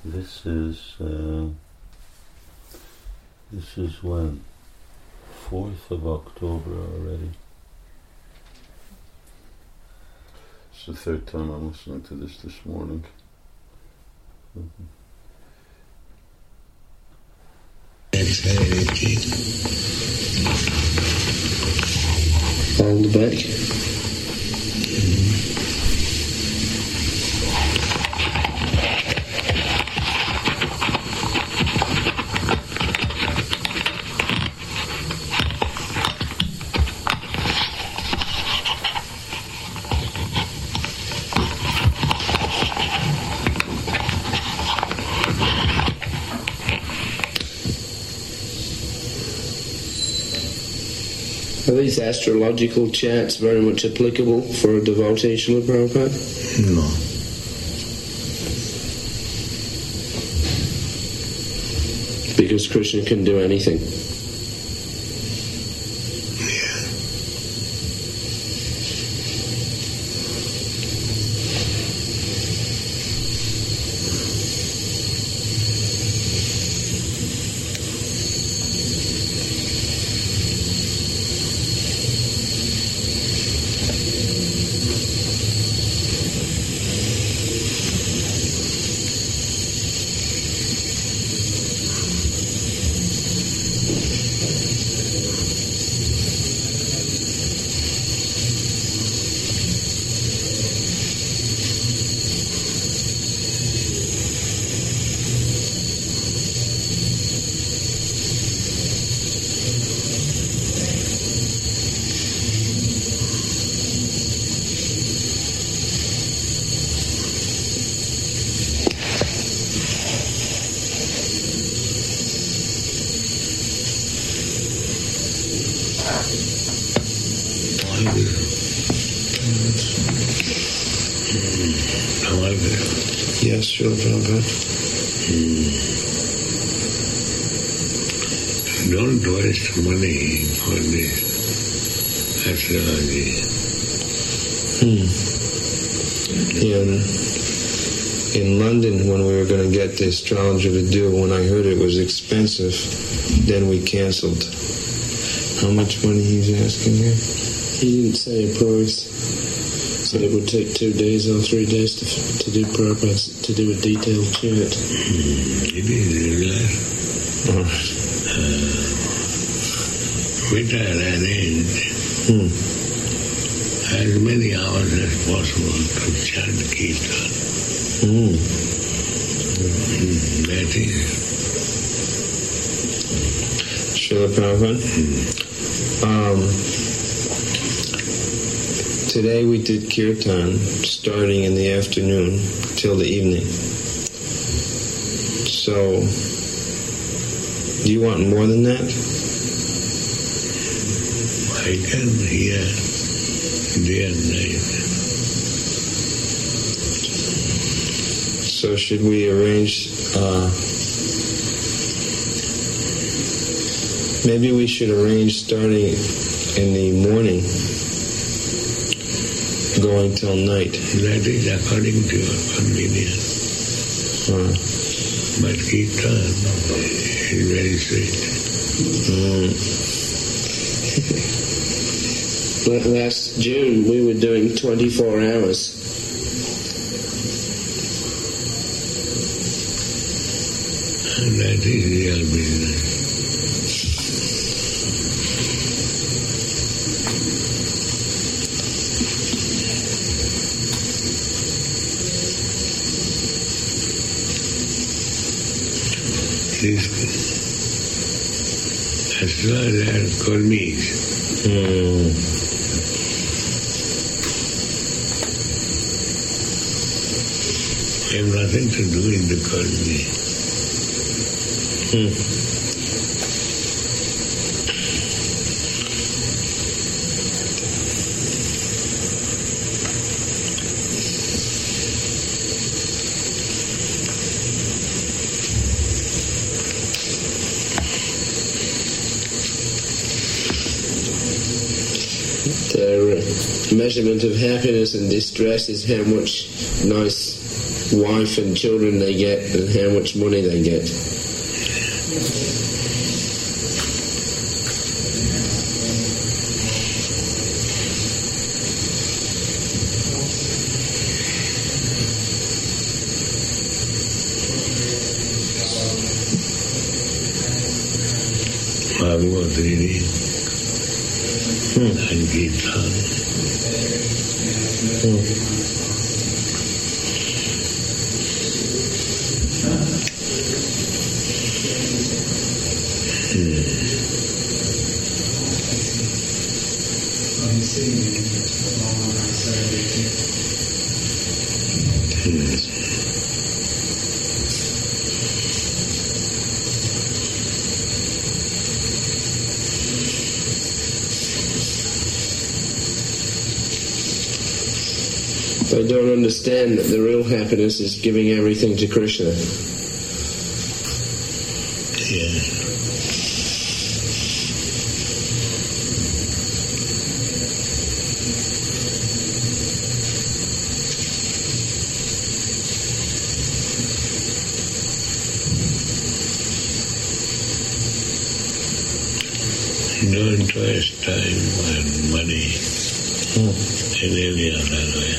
This is when? 4th of October already. It's the third time I'm listening to this morning. Hold back. Are these astrological chants very much applicable for a devotee, Srila Prabhupada? No. Because Krishna can do anything. Yes, Srila Prabhupada. Don't waste money for this astrology. In London, when we were going to get the astrologer to do, when I heard it was expensive, then we canceled. How much money he's asking here? He didn't say a price. So it would take 2 days or 3 days to do Prabhupada, to do a detailed chant. It is regular. We try to arrange as many hours as possible to chant Kirtan. That is. Srila Prabhupada? Today we did Kirtan starting in the afternoon till the evening. So, do you want more than that? I can hear day and night. So should we arrange, maybe we should arrange starting in the morning, going till night. That is according to your convenience. But Kirtan is very sweet. Last June we were doing 24 hours. And that is real business. As far as Kurmis, I have nothing to do in the Kurmi. measurement of happiness and distress is how much nice wife and children they get and how much money they get. Bhagavad reading and Gita. They don't understand that the real happiness is giving everything to Krishna. Yeah. Don't waste time and money in any other way.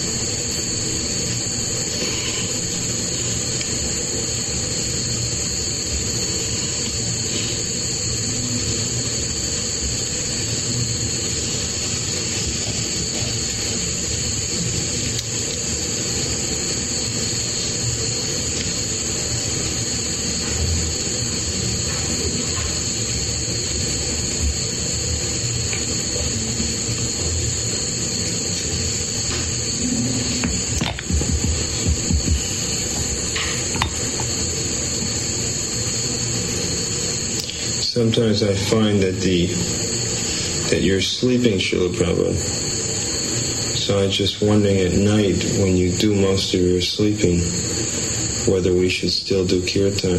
Sometimes I find that you're sleeping, Srila Prabhupada. So I'm just wondering at night, when you do most of your sleeping, whether we should still do kirtan.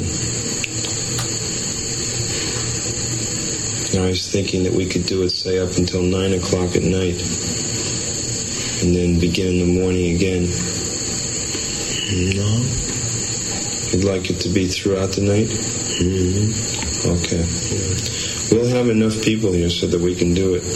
And I was thinking that we could do it, say, up until 9 o'clock at night, and then begin in the morning again. No. You'd like it to be throughout the night? Mm-hmm. Okay. We'll have enough people here so that we can do it.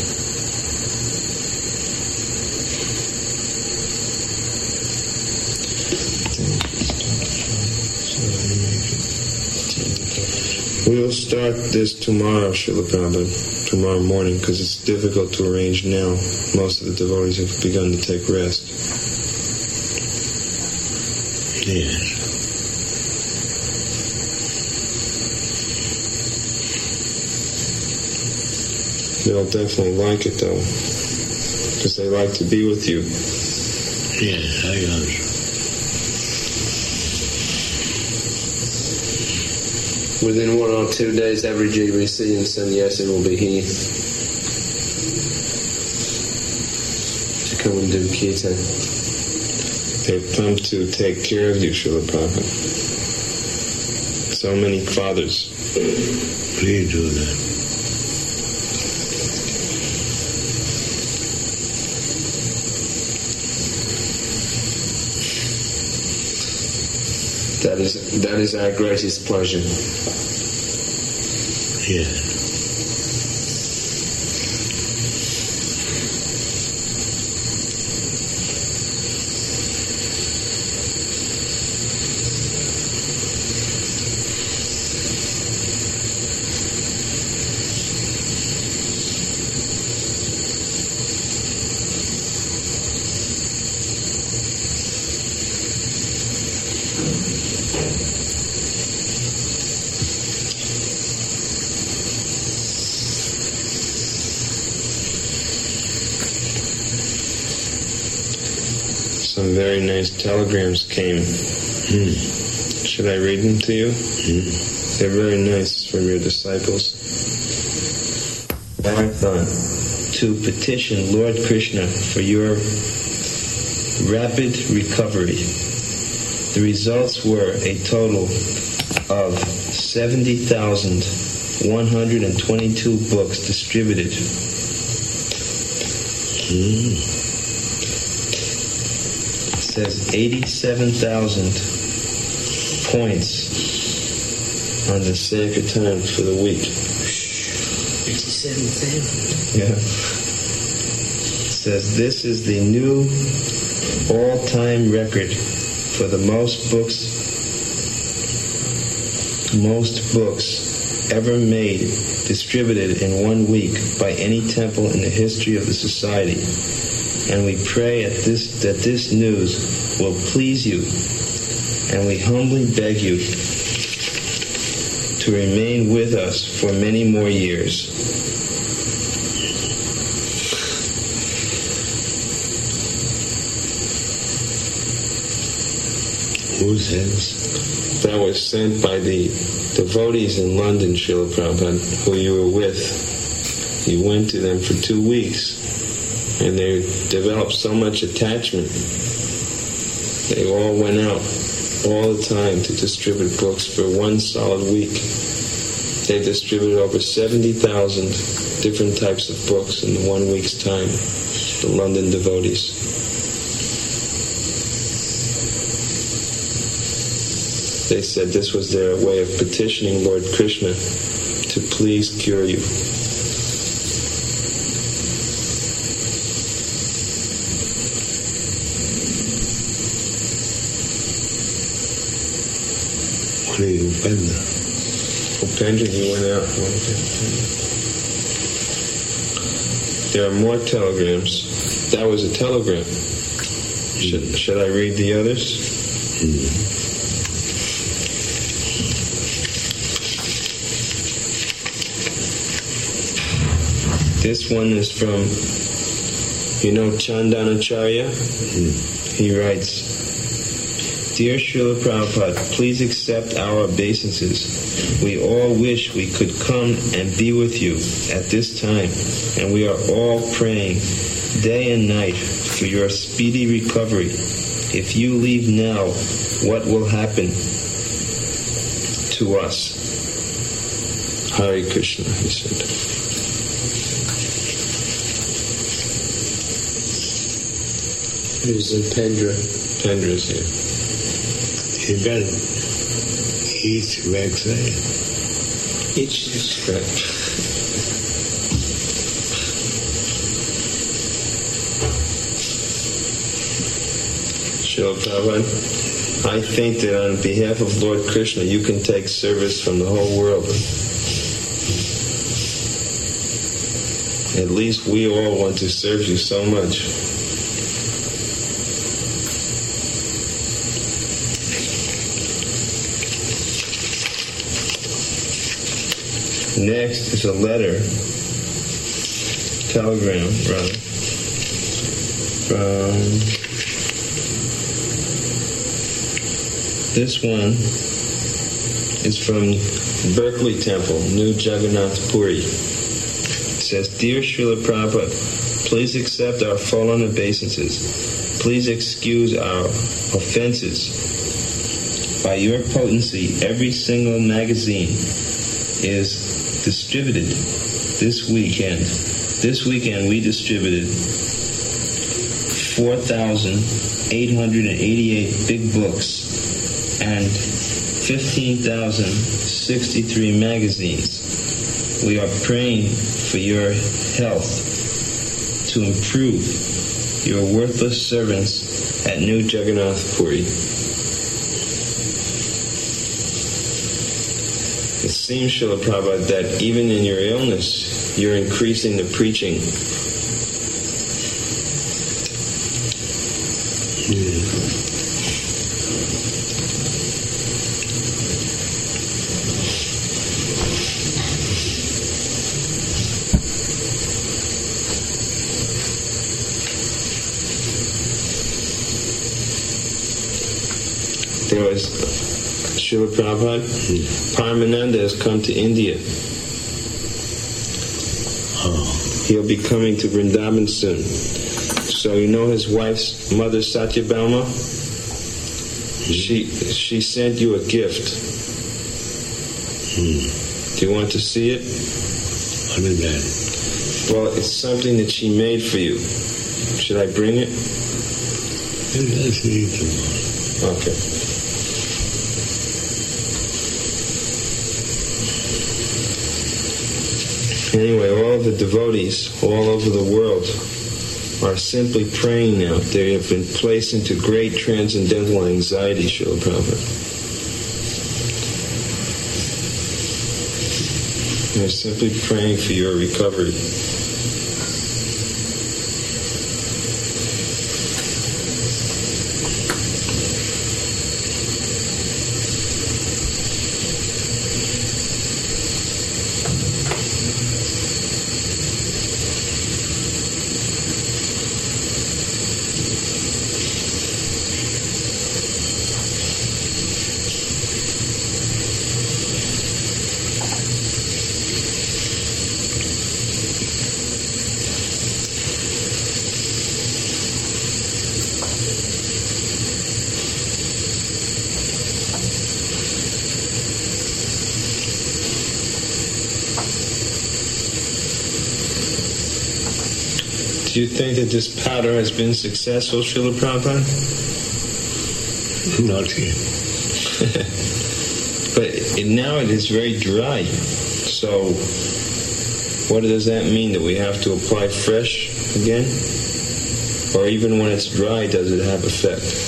We'll start this tomorrow, Srila Prabhupada, tomorrow morning, because it's difficult to arrange now. Most of the devotees have begun to take rest. Yes. They'll definitely like it, though, because they like to be with you. Yes, I also. Within 1 or 2 days, every GBC and sannyasi will be here to come and do kirtan. They've come to take care of you, Srila Prabhupada. So many fathers. Please do that. That is our greatest pleasure. Yes. Some very nice telegrams came. Should I read them to you? They're very nice from your disciples. Marathon to petition Lord Krishna for your rapid recovery. The results were a total of 70,122 books distributed It says 87,000 points on the Sankirtan for the week. 87,000. Yeah. It says this is the new all-time record for the most books ever made, distributed in 1 week by any temple in the history of the society. And we pray that this news will please you, and we humbly beg you to remain with us for many more years. Whose hands? That was sent by the devotees in London, Srila Prabhupada, who you were with. You went to them for 2 weeks, and they developed so much attachment. They all went out all the time to distribute books for 1 solid week. They distributed over 70,000 different types of books in 1 week's time, the London devotees. They said this was their way of petitioning Lord Krishna to please cure you. Upendra, he went out. There are more telegrams. That was a telegram. Should I read the others? This one is from, Chandanacharya? He writes, Dear Srila Prabhupada, please accept our obeisances. We all wish we could come and be with you at this time, and we are all praying day and night for your speedy recovery. If you leave now, what will happen to us? Hare Krishna, he said. Who's Upendra? Upendra's here. He doesn't eat vaccine. Each script. Srila Prabhupada, I think that on behalf of Lord Krishna, you can take service from the whole world. At least we all want to serve you so much. Next is a telegram, from this one is from Berkeley Temple, New Jagannath Puri. It says, Dear Srila Prabhupada, please accept our fallen obeisances. Please excuse our offenses. By your potency, every single magazine is distributed this weekend. This weekend we distributed 4,888 big books and 15,063 magazines. We are praying for your health to improve your worthless servants at New Jagannath Puri. It seems, Srila Prabhupada, that even in your illness, you're increasing the preaching. There was Srila Prabhupada, Paramananda has come to India. He'll be coming to Vrindavan soon. So you know his wife's mother, Satyabhama? She sent you a gift. Do you want to see it? What is that? Well, it's something that she made for you. Should I bring it? That's easy. Okay. Anyway, all the devotees all over the world are simply praying now. They have been placed into great transcendental anxiety, Srila Prabhupada. They're simply praying for your recovery. Do you think that this powder has been successful, Srila Prabhupada? Not yet. But now it is very dry. So what does that mean? That we have to apply fresh again? Or even when it's dry, does it have effect?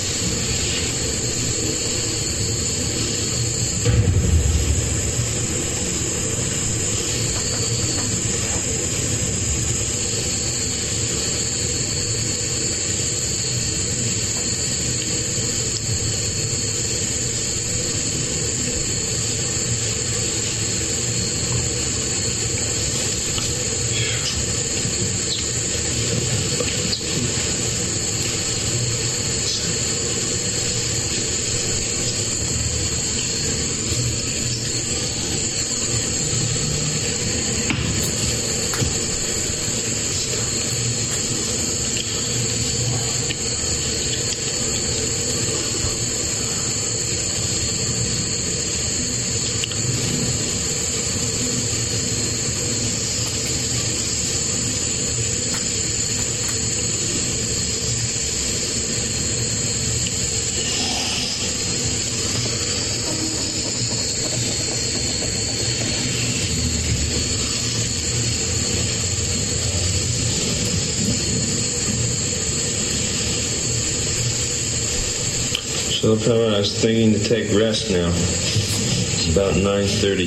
So I was thinking to take rest now. It's about 9:30.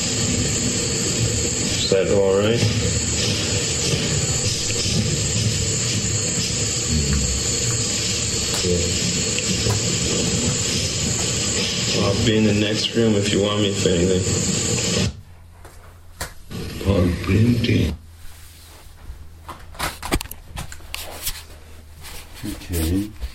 Is that all right? I'll be in the next room if you want me for anything. Or printing. Okay.